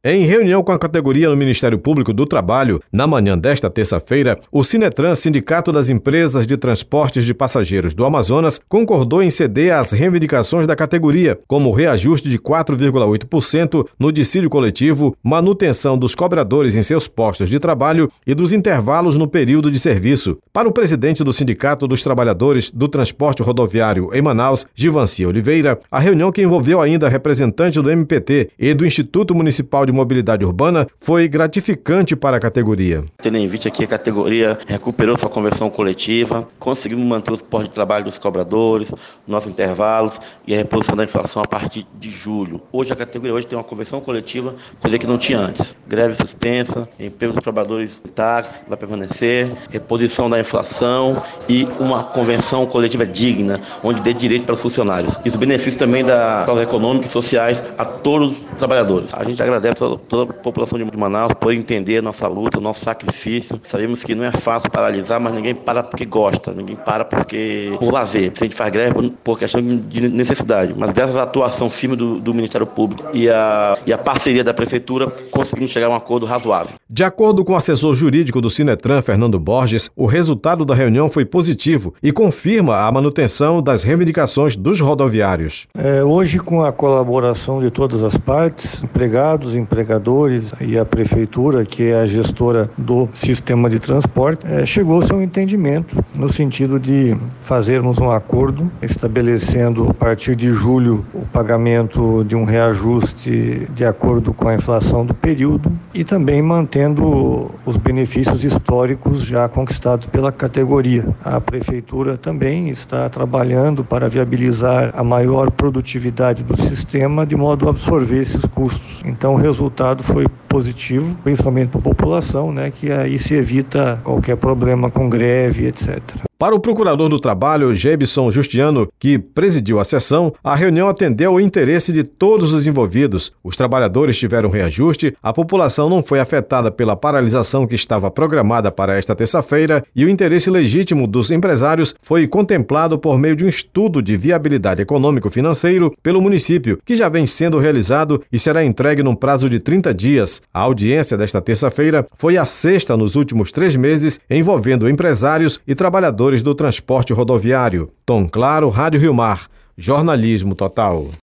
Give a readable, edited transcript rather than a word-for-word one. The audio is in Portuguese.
Em reunião com a categoria no Ministério Público do Trabalho, na manhã desta terça-feira, o Sinetran, Sindicato das Empresas de Transportes de Passageiros do Amazonas, concordou em ceder às reivindicações da categoria, como o reajuste de 4,8% no dissídio coletivo, manutenção dos cobradores em seus postos de trabalho e dos intervalos no período de serviço. Para o presidente do Sindicato dos Trabalhadores do Transporte Rodoviário em Manaus, Givanci Oliveira, a reunião, que envolveu ainda representantes do MPT e do Instituto Municipal de Mobilidade Urbana, foi gratificante para a categoria. Tendo em vista que a categoria recuperou sua convenção coletiva, conseguimos manter os postos de trabalho dos cobradores, nossos intervalos e a reposição da inflação a partir de julho. Hoje a categoria tem uma convenção coletiva, coisa que não tinha antes. Greve suspensa, emprego dos trabalhadores de táxi vai permanecer, reposição da inflação e uma convenção coletiva digna, onde dê direito para os funcionários. Isso benefício também das causas econômicas e sociais a todos os trabalhadores. A gente agradece a toda a população de Manaus por entender a nossa luta, o nosso sacrifício. Sabemos que não é fácil paralisar, mas ninguém para porque gosta, ninguém para por lazer. A gente faz greve por questão de necessidade, mas graças à atuação firme do Ministério Público e a parceria da Prefeitura, conseguimos chegar a um acordo razoável. De acordo com o assessor jurídico do Sinetran, Fernando Borges, o resultado da reunião foi positivo e confirma a manutenção das reivindicações dos rodoviários. Hoje, com a colaboração de todas as partes, empregados, empregadores e a Prefeitura, que é a gestora do sistema de transporte, chegou-se a um entendimento no sentido de fazermos um acordo estabelecendo a partir de julho o pagamento de um reajuste de acordo com a inflação do período e também mantendo os benefícios históricos já conquistados pela categoria. A Prefeitura também está trabalhando para viabilizar a maior produtividade do sistema de modo a absorver esses custos. Então o resultado foi positivo, principalmente para a população, que aí se evita qualquer problema com greve, etc. Para o procurador do Trabalho, Gebson Justiano, que presidiu a sessão, a reunião atendeu ao interesse de todos os envolvidos. Os trabalhadores tiveram reajuste, a população não foi afetada pela paralisação que estava programada para esta terça-feira e o interesse legítimo dos empresários foi contemplado por meio de um estudo de viabilidade econômico-financeiro pelo município, que já vem sendo realizado e será entregue num prazo de 30 dias. A audiência desta terça-feira foi a sexta nos últimos 3 meses, envolvendo empresários e trabalhadores do transporte rodoviário. Tom Claro, Rádio Rio Mar. Jornalismo total.